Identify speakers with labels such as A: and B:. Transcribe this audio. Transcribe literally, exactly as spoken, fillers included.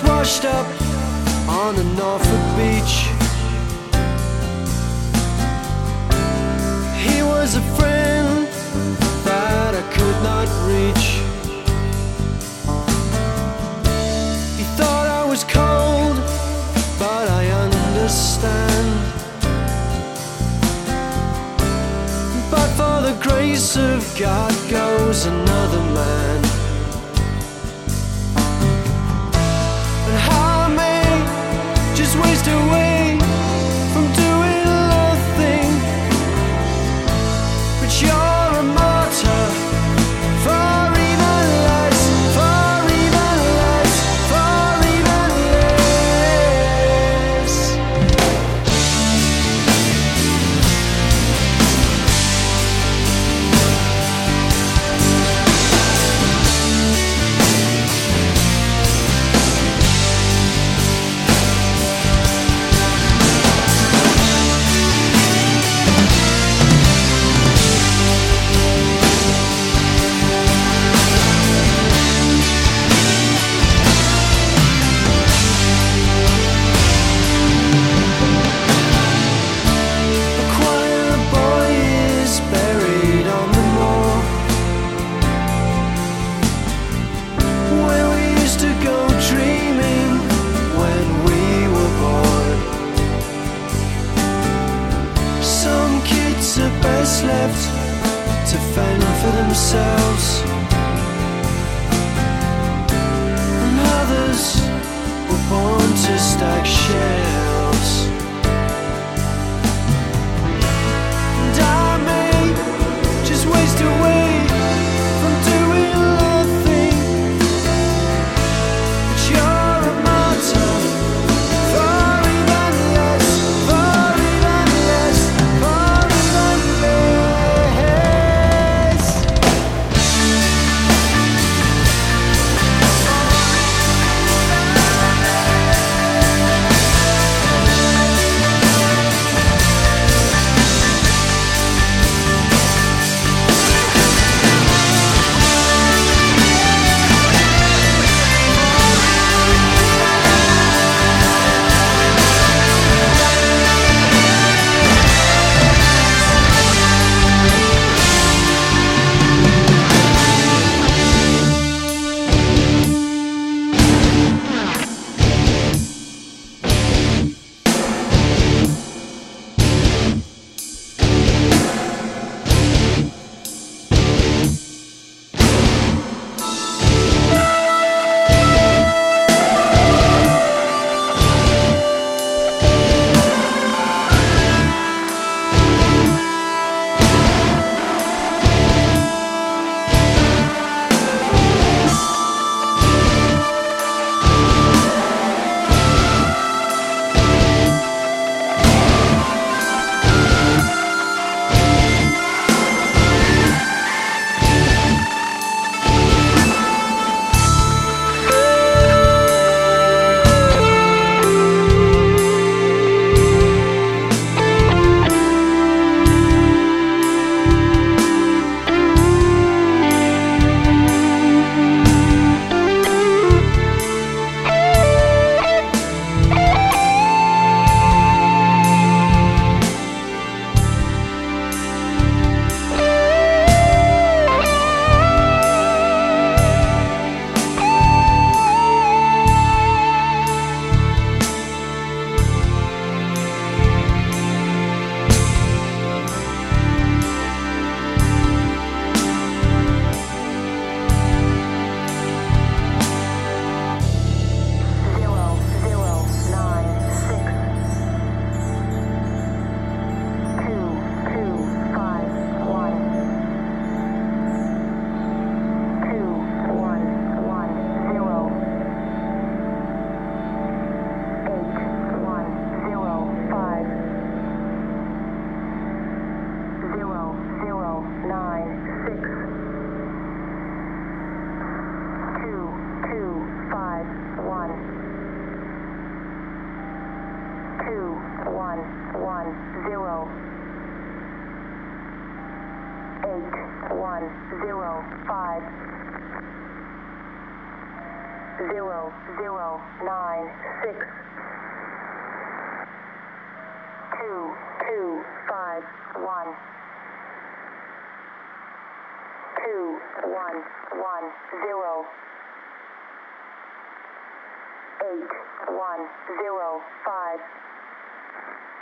A: washed up on the Norfolk beach. He was a friend that I could not reach. He thought I was cold, but I understand. But for the grace of God goes another man. And how I may just waste away from doing nothing, but you're a martyr for even less, for even less, for even less. Left to fend for themselves, and others were born to stack shelves. And I may just waste away from doing nothing, but you're a martyr for even less, for even less, for even less.
B: eight one zero five zero zero nine six two two five one two one one zero eight one zero five